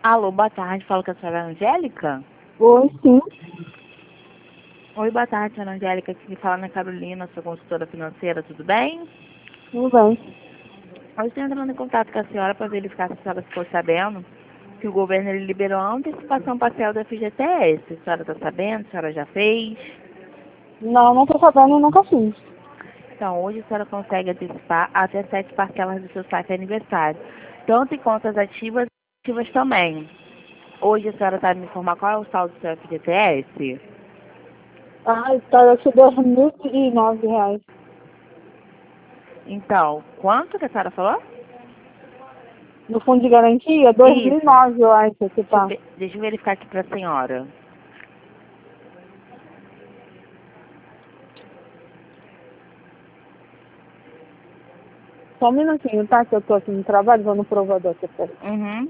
Alô, boa tarde. Fala com a senhora Angélica? Oi, sim. Oi, boa tarde, senhora Angélica. Aqui fala Ana Carolina, sou consultora financeira, tudo bem? Tudo bem. Eu estou entrando em contato com a senhora para verificar se a senhora ficou sabendo que o governo ele liberou a antecipação parcial do FGTS. A senhora está sabendo? A senhora já fez? Não estou sabendo e nunca fiz. Então, hoje a senhora consegue antecipar até 7 parcelas do seu saque aniversário, tanto em contas ativas e ativas também. Hoje a senhora sabe me informar qual é o saldo do seu FGTS? Tá, eu te dou R$ 1.009. Então, quanto que a senhora falou? No fundo de garantia, Isso. 2009, eu acho que tá. Deixa eu verificar aqui para a senhora. Só um minutinho, tá? Que eu tô aqui no trabalho, vou no provador. Uhum.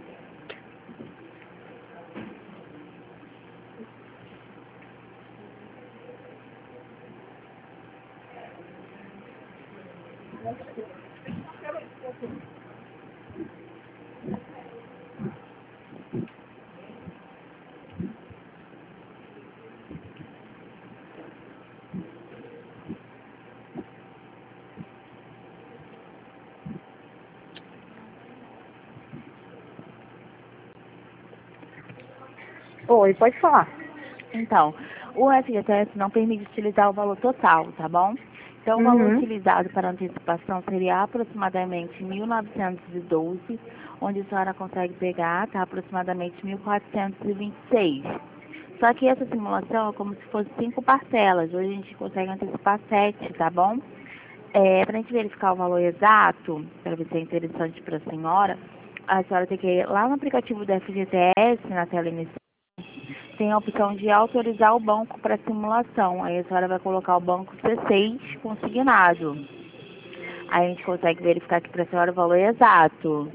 Oi, pode falar. Então, o FGTS não permite utilizar o valor total, tá bom? Então, o valor Uhum. utilizado para antecipação seria aproximadamente 1.912, onde a senhora consegue pegar, tá? Aproximadamente 1.426. Só que essa simulação é como se fosse 5 parcelas. Hoje a gente consegue antecipar 7, tá bom? Para a gente verificar o valor exato, para ver se é interessante para a senhora tem que ir lá no aplicativo do FGTS, na tela inicial, tem a opção de autorizar o banco para simulação. Aí a senhora vai colocar o banco C6 consignado. Aí a gente consegue verificar aqui para a senhora o valor exato.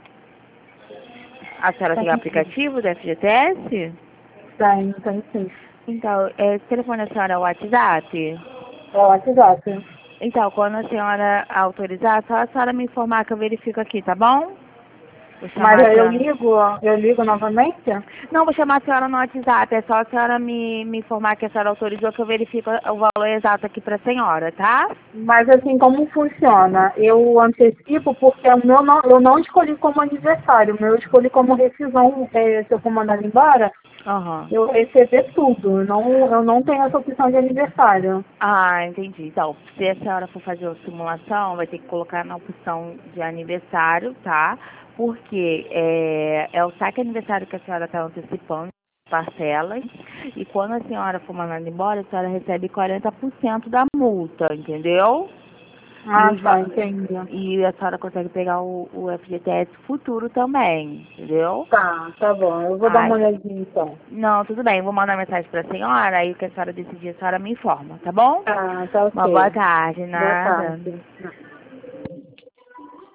A senhora tem o aplicativo do FGTS? Tem sim. Então, esse telefone da senhora é o WhatsApp? É o WhatsApp. Então, quando a senhora autorizar, só a senhora me informar que eu verifico aqui, tá bom? Vou chamar Mas a aí senhora. eu ligo novamente? Não, vou chamar a senhora no WhatsApp. É só a senhora me informar que a senhora autorizou que eu verifico o valor exato aqui para a senhora, tá? Mas assim, como funciona? Eu antecipo porque eu não escolhi como aniversário, o meu eu escolhi como rescisão, se eu for mandado embora, Aham. eu receber tudo. Eu não tenho essa opção de aniversário. Ah, entendi. Então, se a senhora for fazer a simulação, vai ter que colocar na opção de aniversário, tá? Porque é o saque aniversário que a senhora está antecipando, parcelas, e quando a senhora for mandada embora, a senhora recebe 40% da multa, entendeu? E, Ah, tá, entendi. e a senhora consegue pegar o FGTS futuro também, entendeu? Tá bom. Eu vou dar uma Ai, olhadinha então. não, tudo bem, vou mandar mensagem para a senhora, aí o que a senhora decidir, a senhora me informa, tá bom? Tá Uma boa ok. tarde, Boa nada. tarde.